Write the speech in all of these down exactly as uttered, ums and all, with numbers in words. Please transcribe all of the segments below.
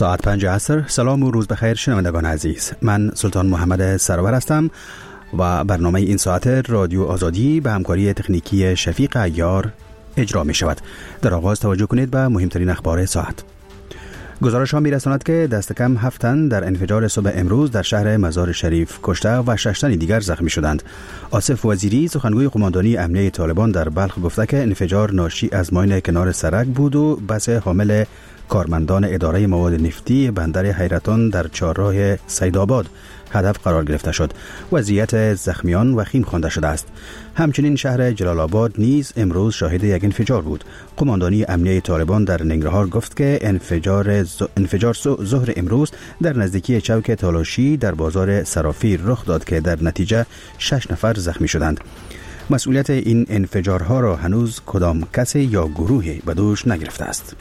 ساعت پنج عصر. سلام و روز بخیر شنوندگان عزیز، من سلطان محمد سرور هستم و برنامه این ساعت رادیو آزادی به همکاری تکنیکی شفیق عیار اجرا می شود. در آغاز توجه کنید به مهمترین اخبار ساعت. گزارش ها می رساند که دست کم هفت تن در انفجار صبح امروز در شهر مزار شریف کشته و شش تن دیگر زخمی شدند. آصف وزیری سخنگوی قماندانی امنیه طالبان در بلخ گفته که انفجار ناشی از ماین کنار سرک بود و بس حامل کارمندان اداره مواد نفتی بندر حیرتان در چهارراه سیدآباد هدف قرار گرفته شد. وضعیت زخمیان وخیم خوانده شده است. همچنین شهر جلال آباد نیز امروز شاهد یک انفجار بود. قماندانی امنیه طالبان در ننگرهار گفت که انفجار ز... انفجار ظهر امروز در نزدیکی چوک تالاشی در بازار صرافی رخ داد که در نتیجه شش نفر زخمی شدند. مسئولیت این انفجارها را هنوز کدام کسی یا گروهی به دوش نگرفته است.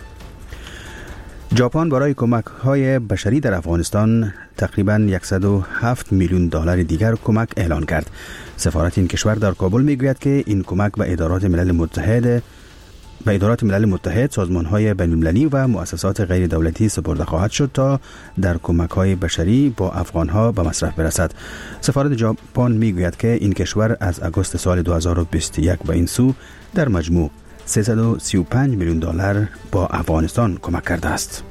ژاپن برای کمک‌های بشری در افغانستان تقریباً صد و هفت میلیون دلار دیگر کمک اعلان کرد. سفارت این کشور در کابل میگوید که این کمک به ادارات ملل متحد به ادارات ملل متحد، سازمان‌های بین‌المللی و مؤسسات غیر دولتی سپرده خواهد شد تا در کمک‌های بشری با افغان‌ها به مصرف برسد. سفارت ژاپن میگوید که این کشور از آگوست سال دو هزار و بیست و یک به این سو در مجموع سیصد و سی و پنج میلیون دلار با افغانستان کمک کرده است.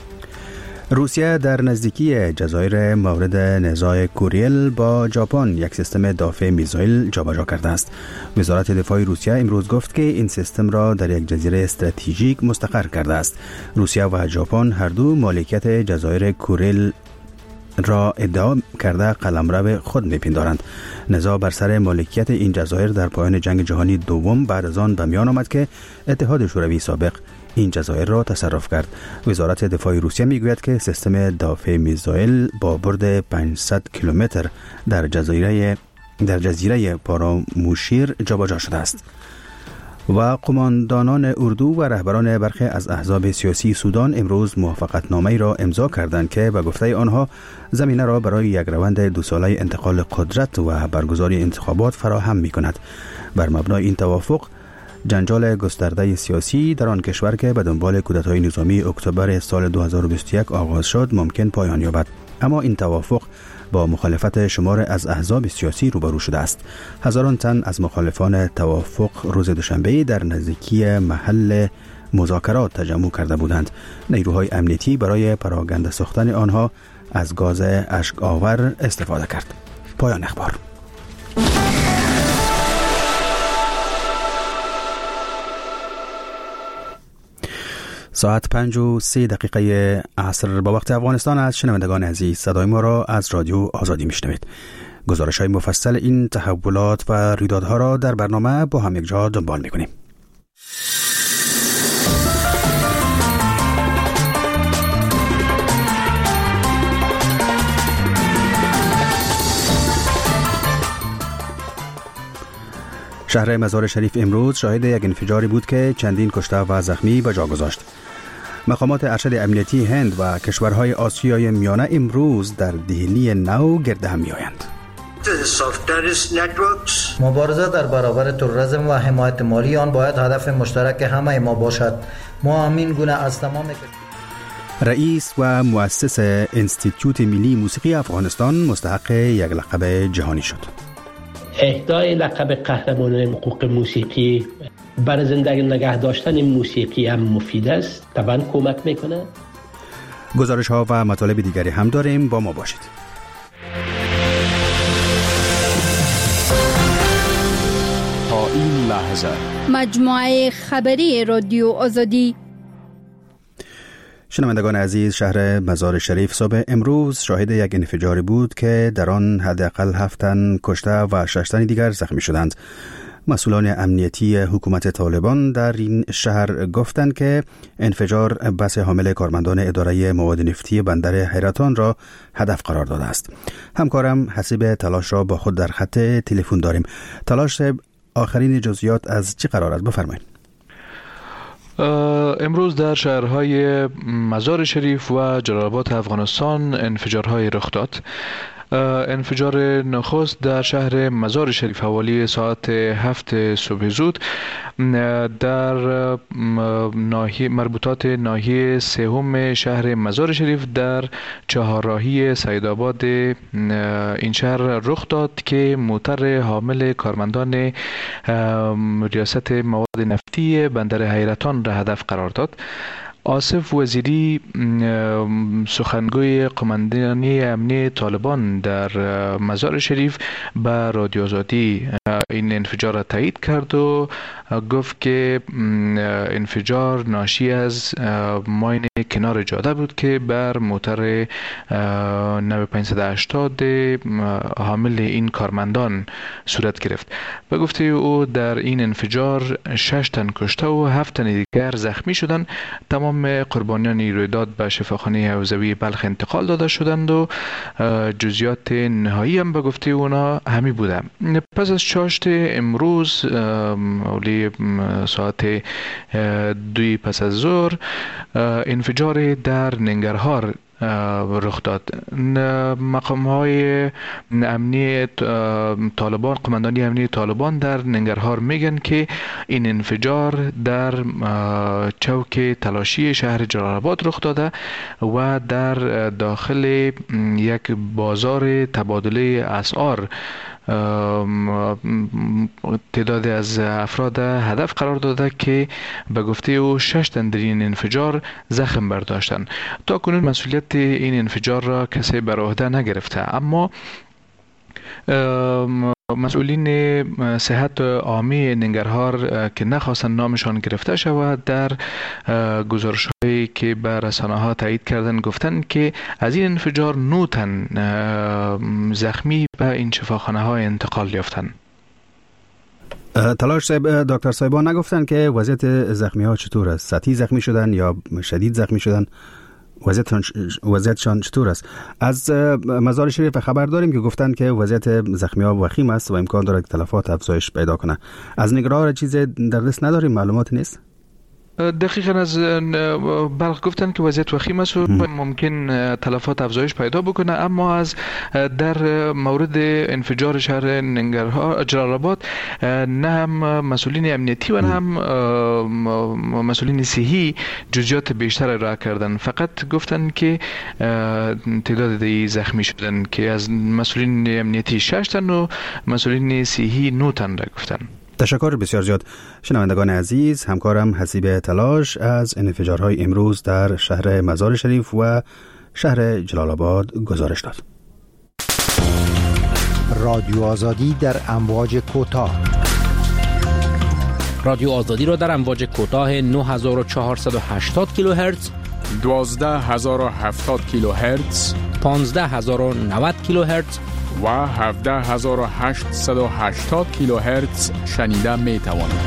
روسیه در نزدیکی جزایر مورد نزاع کوریل با ژاپن یک سیستم دافع میزایل جابجا کرده است. وزارت دفاع روسیه امروز گفت که این سیستم را در یک جزیره استراتژیک مستقر کرده است. روسیه و ژاپن هر دو مالکیت جزایر کوریل را ادعا کرده قلمرو خود می‌پندارند. نزاع بر سر مالکیت این جزایر در پایان جنگ جهانی دوم بعد از آن به میان آمد که اتحاد شوروی سابق این جزایر را تصرف کرد. وزارت دفاع روسیه میگوید که سیستم دافع میزایل با برد پانصد کیلومتر در جزیره در جزیره پاراموشیر جابجا شده است. و قماندانان اردو و رهبران برخی از احزاب سیاسی سودان امروز موافقتنامه‌ای را امضا کردند که به گفته آنها زمینه را برای یک روند دو ساله انتقال قدرت و برگزاری انتخابات فراهم می‌کند. بر مبنای این توافق جنجال گسترده سیاسی در آن کشور که به دنبال کودتای نظامی اکتبر سال دو هزار و بیست و یک آغاز شد ممکن پایان یابد. اما این توافق با مخالفت شمار از احزاب سیاسی روبرو شده است. هزاران تن از مخالفان توافق روز دوشنبه در نزدیکی محل مذاکرات تجمع کرده بودند. نیروهای امنیتی برای پراگنده ساختن آنها از گاز اشک آور استفاده کرد. پایان اخبار. ساعت پنج و سی دقیقه عصر با وقت افغانستان از شنوندگان عزیز صدای ما را از رادیو آزادی میشنوید. گزارش های مفصل این تحولات و رویدادها را در برنامه با هم یک جا دنبال میکنیم. شهر مزار شریف امروز شاهد یک انفجاری بود که چندین کشته و زخمی به جا گذاشت. مقامات ارشد امنیتی هند و کشورهای آسیای میانه امروز در دهلی نو گرد هم می‌آیند. مبارزه در برابر تروریسم و حمایت مالی آن باید هدف مشترک همه ما باشد. ما همین گونه از تمام رئیس و مؤسس انستیتوت ملی موسیقی افغانستان مستحق یک لقب جهانی شد. اهدای لقب قهرمان حقوق موسیقی برای زندگی نگه داشتن موسیقی هم مفید است، طبعا کمک میکنه. گزارش ها و مطالب دیگری هم داریم، با ما باشید. تا این لحظه مجموعه خبری رادیو آزادی. شنوندگان عزیز، شهر مزار شریف صبح امروز شاهد یک انفجاری بود که در آن حداقل هفت تن کشته و شش تن دیگر زخمی شدند. مسئولان امنیتی حکومت طالبان در این شهر گفتند که انفجار بس حامل کارمندان اداره مواد نفتی بندر حیرتان را هدف قرار داده است. همکارم حسیب تلاش را با خود در خط تلفن داریم. تلاش صاحب، آخرین جزئیات از چه قرار است؟ بفرمایید. امروز در شهرهای مزار شریف و جلال آباد افغانستان انفجارهای رخ داد. انفجار نخست در شهر مزار شریف حوالی ساعت هفت صبح زود در ناحیه مربوطات ناحیه سوم شهر مزار شریف در چهارراهی سیدآباد این شهر رخ داد که موتر حامل کارمندان ریاست مواد نفتی بندر حیرتان را هدف قرار داد. آصف وزیری سخنگوی قماندانی امنی طالبان در مزار شریف به رادیو آزادی این انفجار را تایید کرد و گفت که انفجار ناشی از ماین کنار جاده بود که بر موتر نو پانصد و هشتاد حامل این کارمندان صورت گرفت. به گفته او در این انفجار شش تن کشته و هفت تن دیگر زخمی شدند. تمام قربانیان این رویداد به شفاخانه حوزوی بلخ انتقال داده شدند و جزئیات نهایی هم به گفته اونا همی بوده. پس از چاشت امروز اولی ساعت دوی پس از ظهر انفجار در ننگرهار رخ داد. مقام های امنی طالبان، قماندانی امنی طالبان در ننگرهار میگن که این انفجار در چوک تلاشی شهر جلال آباد رخ داده و در داخل یک بازار تبادله اسعار تعداد از افراد هدف قرار داده که به گفته او شش تن در این انفجار زخم برداشتند. تا کنون مسئولیت این انفجار را کسی بر عهده نگرفته، اما مسئولین صحت عامی ننگرهار که نخواستن نامشان گرفته شود در گزارش‌هایی که به رسانه‌ها تایید کردن گفتن که از این انفجار نه تن زخمی به این شفاخانه‌ها انتقال یافتند. تلاش صاحب، دکتر صاحبان نگفتن که وضعیت زخمی‌ها چطور است؟ سطحی زخمی شدن یا شدید زخمی شدن؟ وضعیتشان وضعیتشان چطور است؟ از مزار شریف خبر داریم که گفتن که وضعیت زخمی‌ها وخیم است و امکان دارد که تلفات افزایش پیدا کنه. از نگران چیز در دست نداریم، معلومات نیست. دقیقاً از بلخ گفتن که وضعیت وخیم است و ممکن تلفات افزایش پیدا بکنه، اما از در مورد انفجار شهر ننگرهار جلال آباد نه هم مسئولین امنیتی و نه هم مسئولین صحی جزئیات بیشتر ارائه کردن. فقط گفتن که تعداد دی زخمی شدن که از مسئولین امنیتی شش تن و مسئولین صحی نه تن را گفتن. تشکر بسیار زیاد. شنوندگان عزیز، همکارم حسیب تلاش از انفجارهای امروز در شهر مزار شریف و شهر جلال آباد گزارش داد. رادیو آزادی در امواج کوتاه. رادیو آزادی را در امواج کوتاه نه هزار و چهارصد و هشتاد کیلوهرتز، دوازده هزار و هفتاد کیلوهرتز، پانزده هزار و نود کیلوهرتز و هفده هزار و هشتصد و هشتاد کیلوهرتز شنیده می توانید.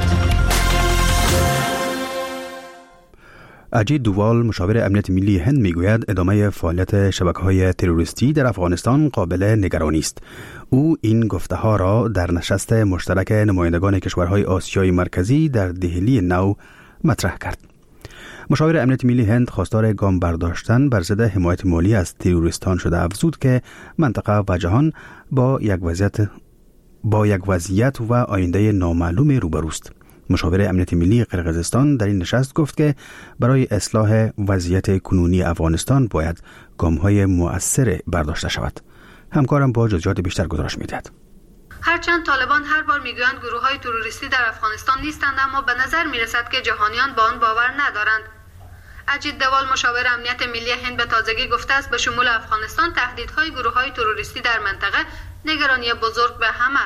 اجید دووال، مشاور امنیت ملی هند، میگوید ادامه فعالیت شبکه‌های تروریستی در افغانستان قابل نگرانی است. او این گفته‌ها را در نشست مشترک نمایندگان کشورهای آسیای مرکزی در دهلی نو مطرح کرد. مشاور امنیت ملی هند خواستار گام برداشتن بر ضد حمایت مالی از تروریستان شده افزود که منطقه و جهان با یک وضعیت با یک وضعیت و آینده نامعلوم روبروست. مشاور امنیت ملی قرقیزستان در این نشست گفت که برای اصلاح وضعیت کنونی افغانستان باید گام‌های مؤثر برداشته شود. همکارم با جزئیات بیشتر گزارش می‌دهد. هرچند طالبان هر بار میگویند گروه‌های تروریستی در افغانستان نیستند، اما به نظر میرسد که جهانیان با آن باور ندارند. اجید دوال، مشاور امنیت ملی هند، به تازگی گفته است به شمول افغانستان تهدیدهای گروه‌های تروریستی در منطقه نگرانی بزرگ به همه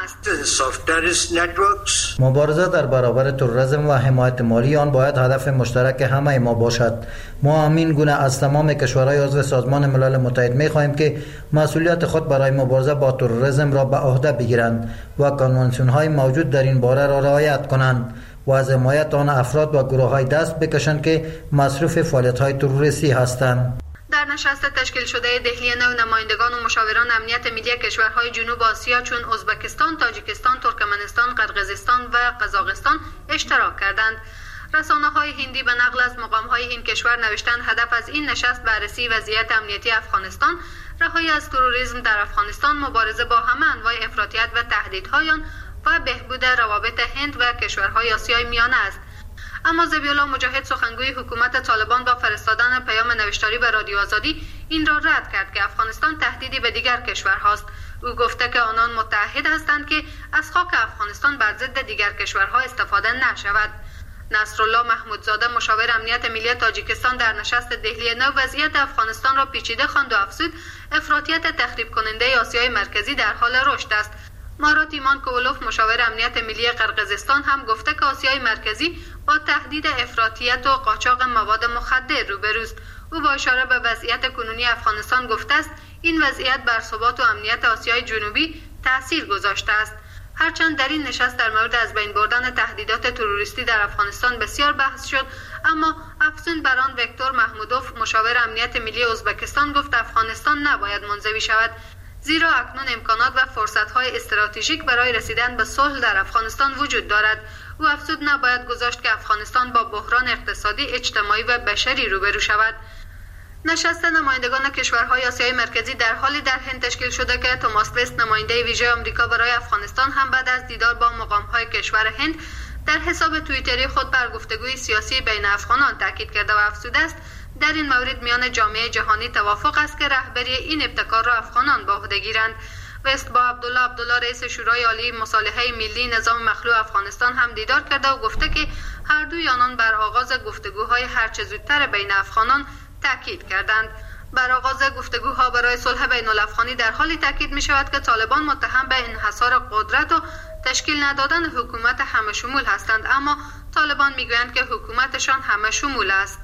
است. مبارزه در برابر تروریسم و حمایت مالی آن باید هدف مشترک همه ما باشد. ما همین گونه از تمام کشورهای عضو سازمان ملل متحد می‌خواهیم که مسئولیت خود برای مبارزه با تروریسم را به عهده بگیرند و کنوانسیون‌های موجود در این باره را رعایت کنند و از حمایت آن افراد و گروه‌های دست بکشند که مصروف فعالیت‌های تروریستی هستند. در نشست تشکیل شده دهلی نو، نمایندگان و مشاوران امنیت ملی کشورهای جنوب آسیا چون ازبکستان، تاجیکستان، ترکمنستان، قرقیزستان و قزاقستان اشتراک کردند. رسانه‌های هندی به نقل از مقام‌های این کشور نوشتند هدف از این نشست بررسی وضعیت امنیتی افغانستان، رهایی از تروریسم در افغانستان، مبارزه با همه انواع افراطیت و تهدیدهایان و بهبود روابط هند و کشورهای آسیای میانه است. اما ذبیح‌الله مجاهد، سخنگوی حکومت طالبان، با فرستادن پیام نوشتاری به رادیو آزادی این را رد کرد که افغانستان تهدیدی به دیگر کشورهاست. او گفته که آنان متحد هستند که از خاک افغانستان بر ضد دیگر کشورها استفاده نشود. نصرالله محمودزاده، مشاور امنیت ملی تاجیکستان، در نشست دهلی نو وضعیت افغانستان را پیچیده خواند و افزود افراطیت تخریب کننده آسیای مرکزی در حال رشد است. مارات ایمان کوولوف، مشاور امنیت ملی قرقیزستان، هم گفته که آسیای مرکزی با تهدید افراطیت و قاچاق مواد مخدر روبروست. او با اشاره به وضعیت کنونی افغانستان گفته است این وضعیت بر ثبات و امنیت آسیای جنوبی تأثیر گذاشته است. هرچند در این نشست در مورد از بین بردن تهدیدات تروریستی در افغانستان بسیار بحث شد، اما افزون بر آن ویکتور محمودوف، مشاور امنیت ملی ازبکستان، گفت افغانستان نباید منزوی شود، زیرا اکنون امکانات و فرصت‌های استراتژیک برای رسیدن به صلح در افغانستان وجود دارد. او افزود نباید گذاشت که افغانستان با بحران اقتصادی، اجتماعی و بشری روبرو شود. نشست نمایندگان کشورهای آسیای مرکزی در حالی در هند تشکیل شده که توماس وست، نماینده ویژه آمریکا برای افغانستان، هم بعد از دیدار با مقام‌های کشور هند در حساب توییتری خود بر گفتگوی سیاسی بین افغانان تاکید کرده و افزوده است در این مورد میان جامعه جهانی توافق است که رهبری این ابتکار را افغانان به عهده گیرند. وست با عبدالله عبدالله، رئیس شورای عالی مصالحه ملی نظام مخلوع افغانستان، هم دیدار کرده و گفته که هر دوی آنان بر آغاز گفتگوهای هرچه زودتر بین افغانان تاکید کردند. بر آغاز گفتگوها برای صلح بین الافغانی در حالی تاکید می شود که طالبان متهم به انحصار قدرت و تشکیل ندادن حکومت همه شمول هستند، اما طالبان می گویند که حکومتشان همه شمول است.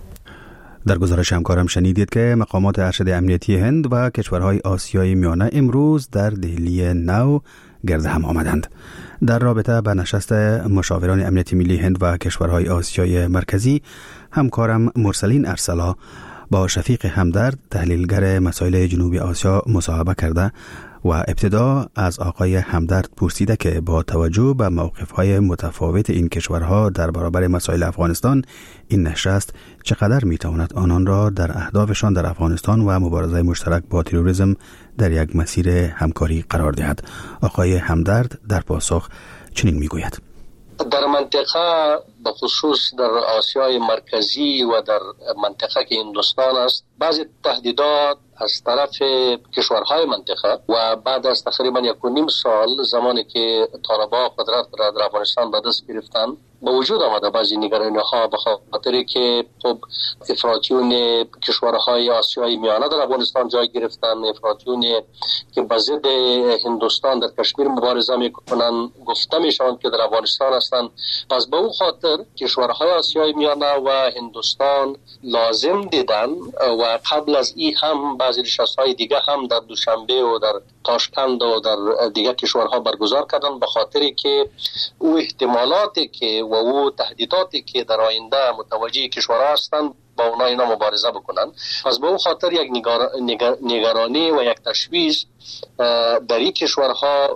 در گزارش همکارم شنیدید که مقامات ارشد امنیتی هند و کشورهای آسیای میانه امروز در دهلی نو گرد هم آمدند. در رابطه با نشست مشاوران امنیتی ملی هند و کشورهای آسیای مرکزی، همکارم مرسلین ارسلا با شفیق همدرد، تحلیلگر مسائل جنوب آسیا، مصاحبه کرده و ابتدا از آقای همدرد پرسیده که با توجه به موقف‌های متفاوت این کشورها در برابر مسائل افغانستان، این نشست چقدر می‌تواند آنان را در اهدافشان در افغانستان و مبارزه مشترک با تروریسم در یک مسیر همکاری قرار دهد. آقای همدرد در پاسخ چنین می‌گوید: در منطقه به خصوص در آسیای مرکزی و در منطقه که هندوستان است، بعضی تهدیدات از طرف کشورهای منطقه و بعد از تقریبا یک و نیم سال زمانی که طالبان قدرت را در افغانستان به دست گرفتن، به وجود آمده بعضی نگرانی‌ها به خاطر که خب افراطیون کشورهای آسیای میانه در افغانستان جای گرفتن، افراطیون که به ضد هندوستان در کشمیر مبارزه میکنن گفته میشوند که در افغانستان هستند. پس به اون خاطر کشورهای آسیای میانه و هندوستان لازم دیدن و قبل از این هم بعضی نشست‌های دیگه هم در دوشنبه و در تاشکند و در دیگر کشورها برگزار کردن، به خاطری که او احتمالاتی که و او تهدیداتی که در آینده متوجه کشورها هستند با اونا اینا مبارزه بکنن. پس به اون خاطر یک نگار... نگر... نگرانی و یک تشویش در این کشورها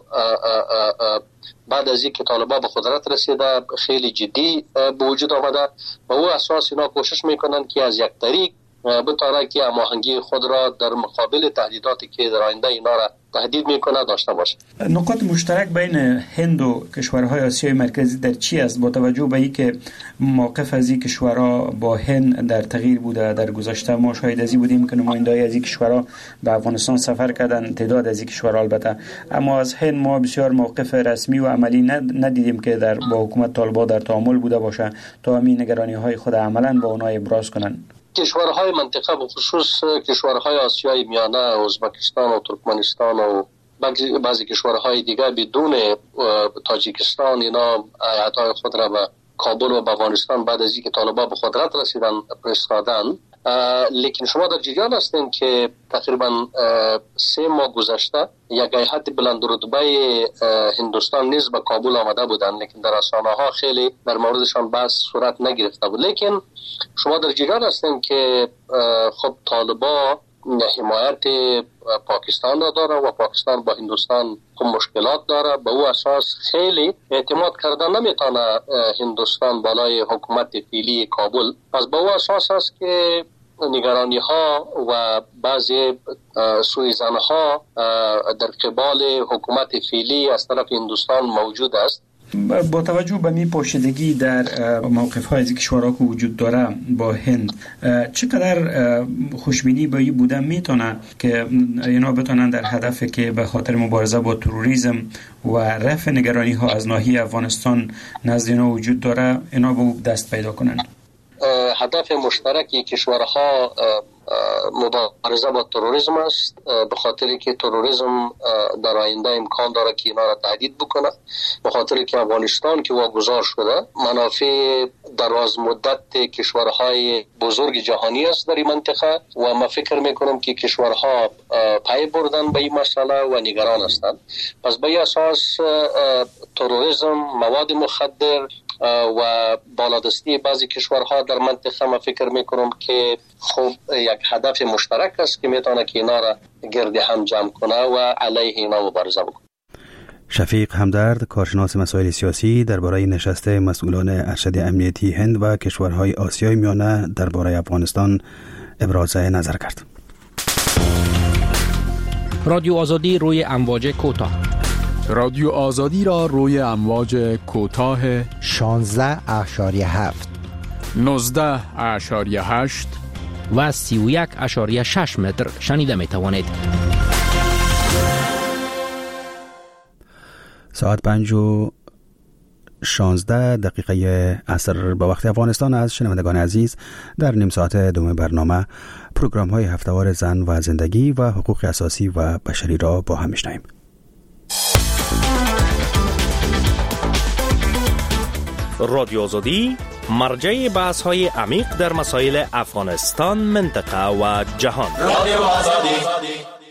بعد از اینکه طالبان به قدرت رسیده خیلی جدی به وجود آمده و او اساس اینا کوشش میکنن که از یک طریق بتونه که هماهنگی خود را در مقابل تهدیداتی که در آینده اینا را تهدید میکنه داشته باشه. نقاط مشترک بین هند و کشورهای آسیای مرکزی در چی است، با توجه به اینکه موقف از این کشورها با هند در تغییر بوده؟ در گذشته ما شاهد از این بودیم که نماینده‌های از این کشورها به افغانستان سفر کردن، تعداد از این کشورها البته، اما از هند ما بسیار موقف رسمی و عملی ندیدیم که در با حکومت طالبان در تعامل بوده باشه تا همین نگرانی‌های خود عملاً با اونها ابراز کنن. کشورهای منطقه به خصوص کشورهای آسیای میانه، ازبکستان و ترکمنستان و بعضی کشورهای دیگر بدون تاجیکستان اینا هیئت‌های خود را به کابل و به افغانستان بعد از اینکه طالبان به قدرت رسیدن فرستادن. لیکن شما در جریان هستین که تقریبا سه ماه گذشته یک هیئت بلند رتبه هندوستان نیز به کابل آمده بودند، لیکن در رسانه‌ها خیلی در موردشان بحث صورت نگرفته بود. لیکن شما در جریان هستین که خب طالبان حمایت پاکستان را داره و پاکستان با هندوستان مشکلات داره. به او اساس خیلی اعتماد کردن نمیتونه هندوستان بالای حکومت فعلی کابل. پس به او اساس است که نگرانی ها و بعضی سوءظن ها در قبال حکومت فعلی از طرف هندوستان موجود است. با توجه به می پوشیدگی در موقف های از کشورها که وجود داره با هند، چقدر خوشبینی به این بوده میتونه که اینا بتونن در هدفی که به خاطر مبارزه با تروریسم و رفع نگرانی ها از ناحیه افغانستان نزد اینا وجود داره اینا به دست پیدا کنن؟ هدف مشترکی کشورها مبارزه با تروریسم است، به خاطر که تروریسم در آینده امکان داره که اینا را تهدید بکنه، به خاطر که افغانستان که واگذار شده منافع دراز مدت کشورهای بزرگ جهانی است در این منطقه و من فکر میکنم که کشورها پای بردن به این مسئله و نگران هستند. پس به این اساس تروریسم، مواد مخدر و بالادستی بعضی کشورها در منطقه من فکر میکنم که خب یک هدف مشترک است که میتونه که اینا را گرد هم جمع کنه و علیه اینا مبارزه بکنه. شفیق همدرد، کارشناس مسائل سیاسی، درباره نشست مسئولان ارشد امنیتی هند و کشورهای آسیای میانه درباره افغانستان ابراز نظر کرد. رادیو آزادی روی امواج کوتاه. رادیو آزادی را روی امواج کوتاه شانزده اشاریه هفت، نوزده اشاریه هشت و سی و یک اشاریه شش متر شنیده می توانید. ساعت پنج و شانزده دقیقه عصر به وقت افغانستان است. شنوندگان عزیز، در نیم ساعت دوم برنامه پروگرام های هفته‌وار زن و زندگی و حقوق اساسی و بشری را با هم میشنویم. رادیو آزادی مرجع بحث های عمیق در مسائل افغانستان، منطقه و جهان. رادیو آزادی.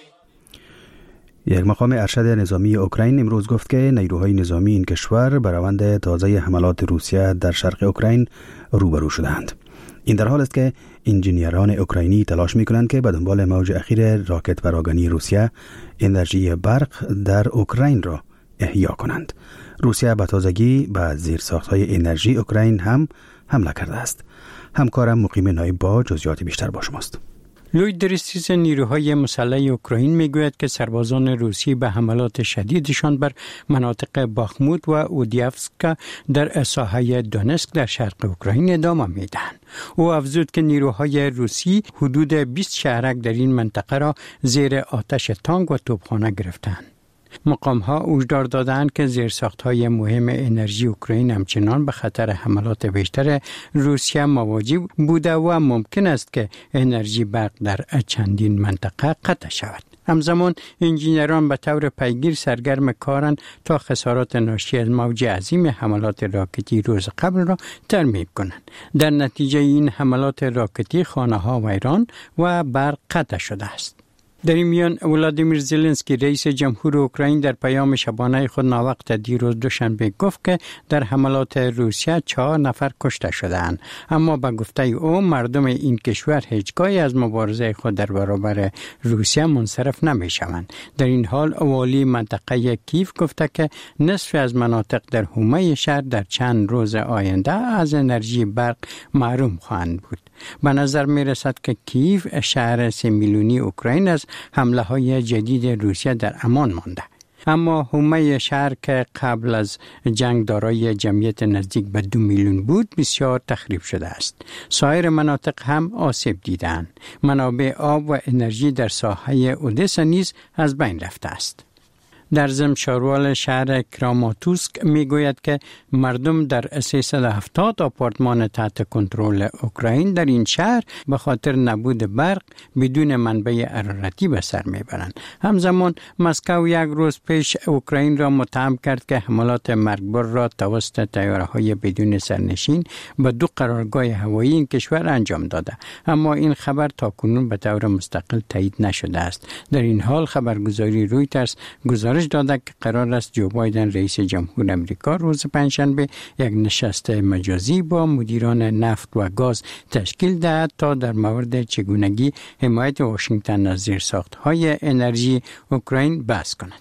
یک مقام ارشد نظامی اوکراین امروز گفت که نیروهای نظامی این کشور بر روند تازه حملات روسیه در شرق اوکراین روبرو شدند. این در حال است که انجینیران اوکراینی تلاش می‌کنند که به دنبال موج اخیر راکت پراگنی روسیه انرژی برق در اوکراین را احیا کنند. روسیه به تازگی به زیرساخت‌های انرژی اوکراین هم حمله کرده است. همکارم مقیم نایب با جزئیات بیشتر با شماست. لوی درستیز نیروهای مسلح اوکراین میگوید که سربازان روسی به حملات شدیدشان بر مناطق باخموت و اودیفسک در ساحه دونسک در شرق اوکراین ادامه میدهند. او افزود که نیروهای روسی حدود بیست شهرک در این منطقه را زیر آتش تانک و توپخانه گرفتند. مقام ها هشدار دادند که زیرساخت‌های مهم انرژی اوکراین همچنان به خطر حملات بیشتر روسیه مواجه بوده و ممکن است که انرژی برق در چندین منطقه قطع شود. همزمان انجینران به طور پیگیر سرگرم کارند تا خسارات ناشی از موج عظیم حملات راکتی روز قبل را ترمیم کنند. در نتیجه این حملات راکتی خانه‌ها ویران و برق قطع شده است. در این میان ولادیمیر زلنسکی رئیس جمهور اوکراین در پیام شبانه خود ناوقت دیروز دوشنبه گفت که در حملات روسیه چهار نفر کشته شدند، اما به گفته او مردم این کشور هیچگاهی از مبارزه خود در برابر روسیه منصرف نمی شوند. در این حال والی منطقه کیف گفته که نصف از مناطق در حومه شهر در چند روز آینده از انرژی برق محروم خواهند بود. به نظر می رسد که کیف شهر سه میلیونی اوکراین از حمله های جدید روسیه در امان مانده. اما حومه شهر که قبل از جنگ دارای جمعیت نزدیک به دو میلیون بود بسیار تخریب شده است. سایر مناطق هم آسیب دیدند. منابع آب و انرژی در ساحه اودسا نیز از بین رفته است. در ضمن شاروال شهر کراماتوسک میگوید که مردم در سیصد و هفتاد آپارتمان تحت کنترل اوکراین در این شهر به خاطر نبود برق بدون منبع حرارتی به سر میبرند. همزمان مسکو یک روز پیش اوکراین را متهم کرد که حملات مرگبار را توسط طیاره‌های بدون سرنشین به دو قرارگاه هوایی این کشور انجام داده، اما این خبر تاکنون به طور مستقل تایید نشده است. در این حال خبرگزاری رویترز گزارش گزارش داده که قرار است جو بایدن رئیس جمهور امریکا روز پنجشنبه یک نشست مجازی با مدیران نفت و گاز تشکیل دهد تا در مورد چگونگی حمایت واشنگتن از زیرساخت‌های انرژی اوکراین بحث کند.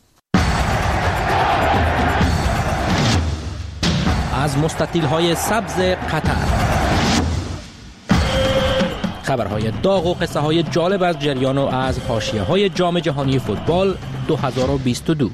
از مستطیل‌های سبز قطر، خبرهای داغ و قصه های جالب از جریان و از حاشیه‌های جام جهانی فوتبال دو هزار و بیست و دو.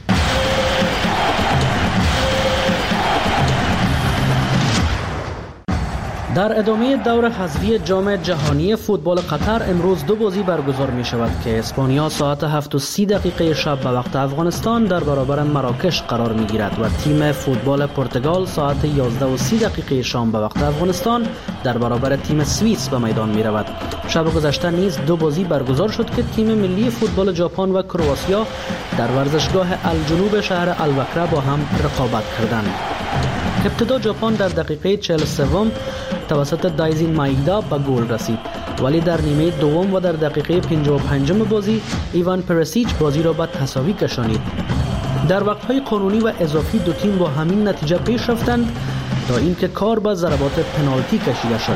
در ادامه دور حذفی جام جهانی فوتبال قطر امروز دو بازی برگزار می شود که اسپانیا ساعت هفت و سی دقیقه شب به وقت افغانستان در برابر مراکش قرار می گیرد و تیم فوتبال پرتغال ساعت یازده و سی دقیقه شام به وقت افغانستان در برابر تیم سوئیس به میدان می رود. شب گذشته نیز دو بازی برگزار شد که تیم ملی فوتبال ژاپن و کرواتیا در ورزشگاه الجنوب شهر الوکره با هم رقابت کردند. ابتدا ژاپن در دقیقه چهل و سه توسط دایزین مایدا به گل رسید، ولی در نیمه دوم و در دقیقه پنجاه و پنج بازی ایوان پرسیچ بازی را به تساوی کشانید. در وقت‌های قانونی و اضافی دو تیم با همین نتیجه پیش رفتند تا اینکه کار به ضربات پنالتی کشیده شد.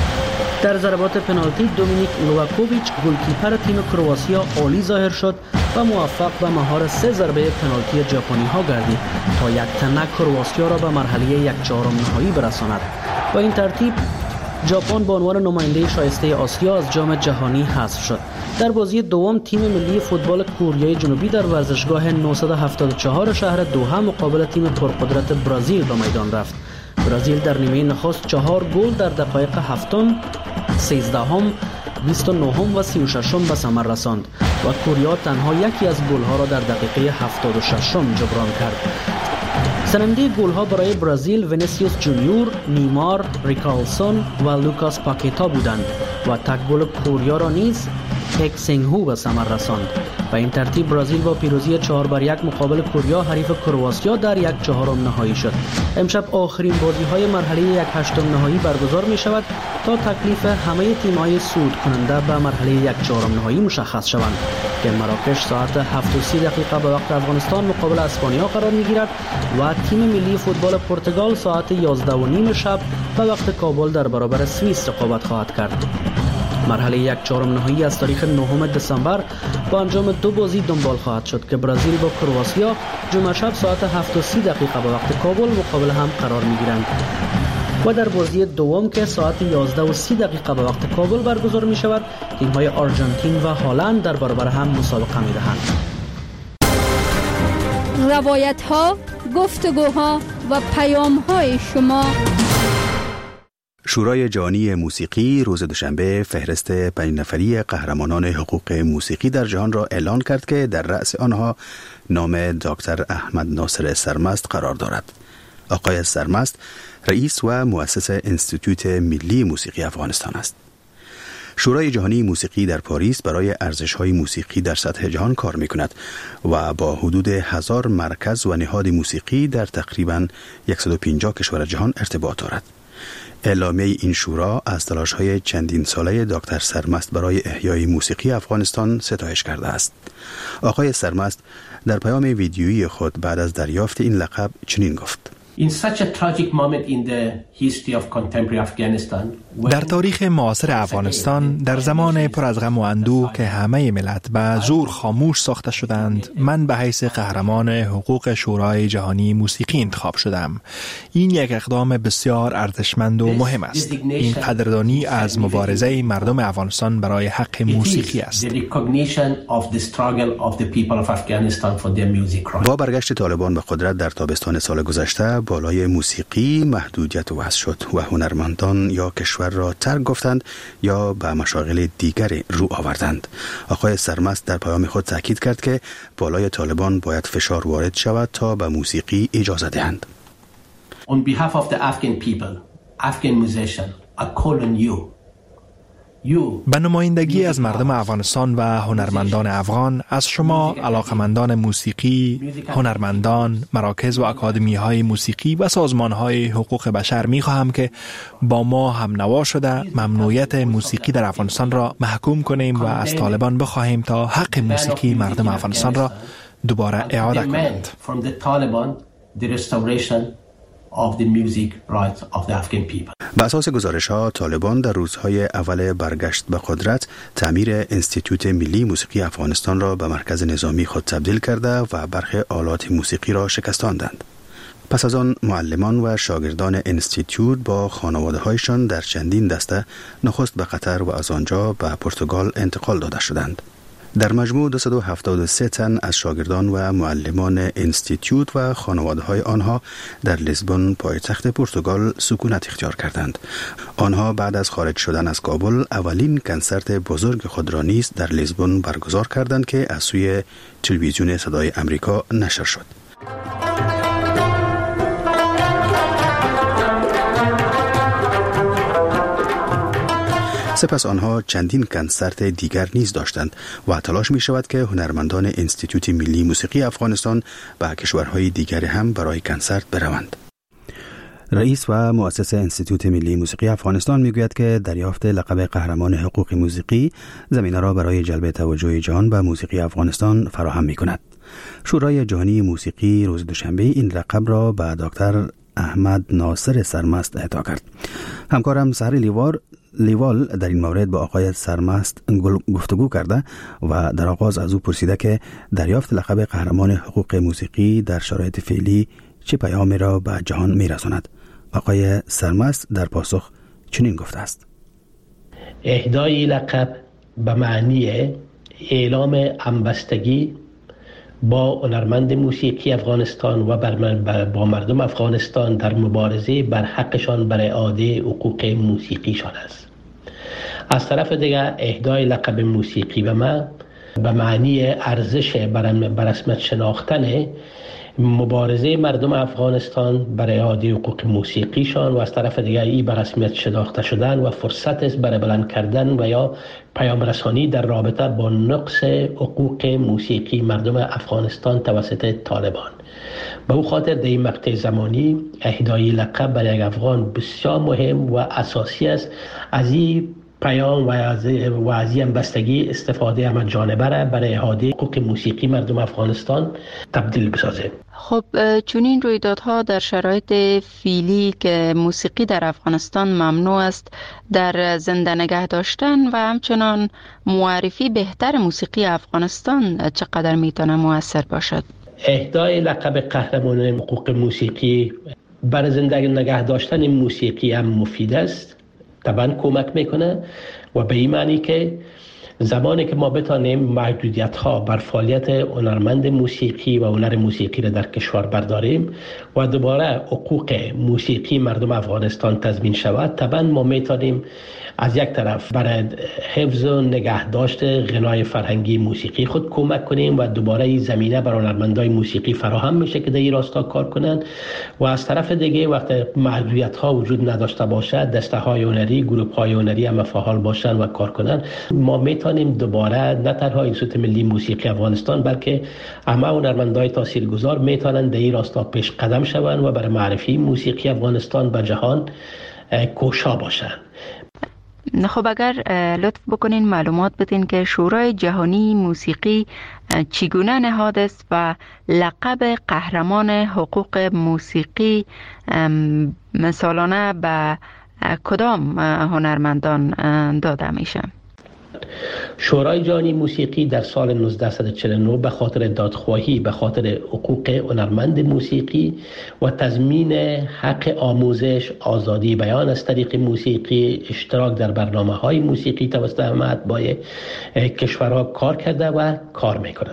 در ضربات پنالتی دومینیک لوواکوویچ گلکیپر تیم کرواتیا عالی ظاهر شد و موفق به مهار سه ضربه پنالتی ژاپنی ها گردید تا یک تنه کرواتیا را به مرحله یک چهارم نهایی برساند. با این ترتیب ژاپن به عنوان نماینده شایسته آسیا از جام جهانی حذف شد. در بازی دوم تیم ملی فوتبال کره جنوبی در ورزشگاه نهصد و هفتاد و چهار شهر دوحه مقابل تیم پرقدرت برزیل به میدان رفت. برزیل در نیمه نخست چهار گل در دقایق هفتم، سیزدهم، بیست و نهم و سی و ششم به ثمر رساند و کره تنها یکی از گل‌ها را در دقیقه هفتاد و ششم جبران کرد. سننده گل‌ها برای برزیل وینیسیوس جونیور، نیمار، ریکارلسون و لوکاس پاکیتا بودند و تک گل کره را نیز هک سینگهو به ثمر رساند. و این ترتیب برزیل با پیروزی چهار بر یک مقابل کره حریف کرواتیا در یک چهارم نهایی شد. امشب آخرین بازی‌های مرحله یک هشتم نهایی برگزار می شود تا تکلیف همه تیم‌های صعود کننده به مرحله یک چهارم نهایی مشخص شوند که مراکش ساعت هفت و سی دقیقه به وقت افغانستان مقابل اسپانیا قرار می‌گیرد و تیم ملی فوتبال پرتغال ساعت یازده و نیم شب به وقت کابل در برابر سوئیس رقابت خواهد کرد. مرحله یک چهارم نهایی از تاریخ نهم دسامبر با انجام دو بازی دنبال خواهد شد که برزیل با کرواتیا جمعه شب ساعت هفت و سی دقیقه به وقت کابل مقابل هم قرار می‌گیرند و در بازی دوم که ساعت یازده و سی دقیقه به وقت کابل برگزار می شود تیم‌های آرژانتین و هلند در برابر هم مسابقه می‌دهند. روایت‌ها، گفتگوها و پیام‌های شما. شورای جهانی موسیقی روز دوشنبه فهرست پنج نفری قهرمانان حقوق موسیقی در جهان را اعلان کرد که در رأس آنها نام دکتر احمد ناصر سرمست قرار دارد. آقای سرمست رئیس و مؤسس انستیتوت ملی موسیقی افغانستان است. شورای جهانی موسیقی در پاریس برای ارزش‌های موسیقی در سطح جهان کار می‌کند و با حدود هزار مرکز و نهاد موسیقی در تقریباً صد و پنجاه کشور جهان ارتباط دارد. اعلامیه این شورا از تلاش‌های چندین ساله دکتر سرمست برای احیای موسیقی افغانستان ستایش کرده است. آقای سرمست در پیام ویدیویی خود بعد از دریافت این لقب چنین گفت: In such a tragic moment in the history of contemporary Afghanistan, در تاریخ معاصر افغانستان در زمان پر از غم و اندوه که همه ملت به زور خاموش ساخته شدند، من به حیث قهرمان حقوق شورای جهانی موسیقی انتخاب شدم. این یک اقدام بسیار ارزشمند و مهم است. این قدردانی از مبارزه مردم افغانستان برای حق موسیقی است. با برگشت طالبان به قدرت در تابستان سال گذشته بالای موسیقی محدودیت وضع شد و هنرمندان یا کشور را ترک گفتند یا به مشاغل دیگری رو آوردند. آقای سرمست در پیام خود تاکید کرد که بالای طالبان باید فشار وارد شود تا به موسیقی اجازه دهند. On behalf of the Afghan people, Afghan musician, I call on you. به نمایندگی از مردم افغانستان و هنرمندان افغان از شما علاقمندان موسیقی، هنرمندان، مراکز و اکادمی های موسیقی و سازمان های حقوق بشر می خواهم که با ما هم نوا شده ممنوعیت موسیقی در افغانستان را محکوم کنیم و از طالبان بخواهیم تا حق موسیقی مردم افغانستان را دوباره اعاده کنند. به اساس گزارش ها طالبان در روزهای اول برگشت به قدرت تعمیر انستیتوت ملی موسیقی افغانستان را به مرکز نظامی خود تبدیل کرده و برخی آلات موسیقی را شکستاندند. پس از آن معلمان و شاگردان انستیتوت با خانواده هایشان در چندین دسته نخست به قطر و از آنجا به پرتغال انتقال داده شدند. در مجموع دویست و هفتاد و سه تن از شاگردان و معلمان انستیتوت و خانواده های آنها در لیسبون پایتخت پرتغال سکونت اختیار کردند. آنها بعد از خارج شدن از کابل اولین کنسرت بزرگ خود را نیز در لیسبون برگزار کردند که از سوی تلویزیون صدای امریکا نشر شد. سپس آنها چندین کنسرت دیگر نیز داشتند و تلاش می شود که هنرمندان انستیتوت ملی موسیقی افغانستان به کشورهای دیگر هم برای کنسرت بروند. رئیس و مؤسس انستیتوت ملی موسیقی افغانستان می گوید که دریافت لقب قهرمان حقوق موسیقی زمینه را برای جلب توجه جهان به موسیقی افغانستان فراهم می کند. شورای جهانی موسیقی روز دوشنبه این لقب را به دکتر احمد ناصر سرمست اهدا کرد. همکارم سحر لیوار لیوال در این مورد با آقای سرمست گفتگو کرده و در آغاز از او پرسیده که دریافت لقب قهرمان حقوق موسیقی در شرایط فعلی چه پیامی را به جهان می‌رساند. آقای سرمست در پاسخ چنین گفته است: اهدای لقب به معنی اعلام همبستگی با هنرمند موسیقی افغانستان و با مردم افغانستان در مبارزه بر حقشان بر اعاده حقوق موسیقیشان است. از طرف دیگر اهدای لقب موسیقی به من به معنی ارزش بر رسمیت شناختن مبارزه مردم افغانستان برای اعاده حقوق موسیقیشان و از طرف دیگر ای بر رسمیت شناخته شدن و فرصت است برای بلند کردن و یا پیام رسانی در رابطه با نقص حقوق موسیقی مردم افغانستان توسط طالبان. به او خاطر در این مقطع زمانی اهدای لقب برای یک افغان بسیار مهم و اساسی است. از این پیام و از و از این بستگی استفاده هم جانبه را برای اعاده حقوق موسیقی مردم افغانستان تبدیل بسازه. خب چون این رویدادها در شرایط فعلی که موسیقی در افغانستان ممنوع است در زنده نگه داشتن و همچنان معرفی بهتر موسیقی افغانستان چقدر میتونه مؤثر باشد؟ اهدای لقب قهرمان حقوق موسیقی بر زنده نگه داشتن موسیقی هم مفید است، طبعا کمک میکنه و به این معنی که زمانی که ما بتانیم محدودیت ها بر فعالیت هنرمند موسیقی و هنر موسیقی را در کشور برداریم و دوباره حقوق موسیقی مردم افغانستان تضمین شود، طبعا ما میتونیم از یک طرف برای حفظ و نگهداشت غنای فرهنگی موسیقی خود کمک کنیم و دوباره این زمینه بر هنرمندای موسیقی فراهم میشه که در این راستا کار کنند و از طرف دیگه وقتی محدودیت ها وجود نداشته باشد دسته های هنری، گروه های هنری هم فعال باشن و کار کنن، ما میتونیم دوباره نه تنها انستیتوت ملی موسیقی افغانستان بلکه همه هنرمندای تاثیرگذار میتونن در این راستا پیش قدم شوند و برای معرفی موسیقی افغانستان به جهان کوشا باشند. خب اگر لطف بکنین معلومات بدین که شورای جهانی موسیقی چگونه نهاد است و لقب قهرمان حقوق موسیقی سالانه به کدام هنرمندان داده میشه؟ شورای جهانی موسیقی در سال نوزده چهل و نه به خاطر دادخواهی به خاطر حقوق هنرمند موسیقی و تضمین حق آموزش، آزادی بیان از طریق موسیقی، اشتراک در برنامه‌های موسیقی توسط همه اتباع کشورها کار کرده و کار میکنه.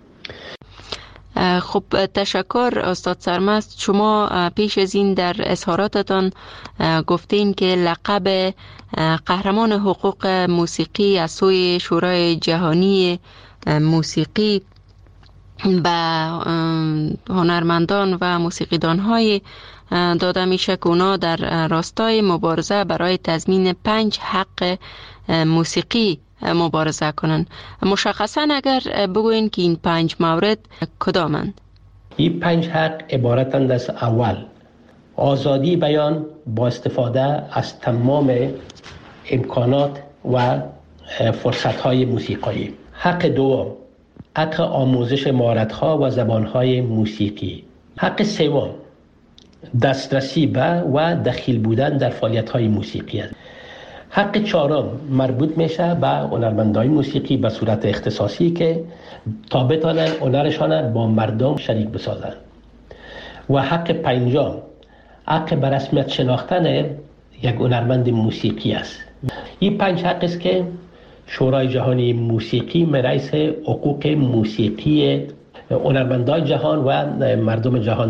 خب تشکر استاد سرمست. شما پیش از این در اظهاراتتان گفتین که لقب قهرمان حقوق موسیقی از سوی شورای جهانی موسیقی به هنرمندان و موسیقیدان‌های داده میشه که اونا در راستای مبارزه برای تضمین پنج حق موسیقی مبارزه کنن. مشخصا اگر بگوین که این پنج مورد کدامند؟ این پنج حق عبارتند از: اول، آزادی بیان با استفاده از تمام امکانات و فرصت‌های موسیقایی. حق دوم، حق آموزش مهارت‌ها و زبان‌های موسیقی. حق سوم دسترسی به و دخیل بودن در فعالیت‌های موسیقی است. حق چهارم مربوط میشه به هنرمندان موسیقی به صورت اختصاصی که تا بتانند هنرشان با مردم شریک بسازند. و حق پنجم حق به رسمیت شناختن یک هنرمند موسیقی است. این پنج حق است که شورای جهانی موسیقی رئیس حقوق موسیقی هنرمندان جهان و مردم جهان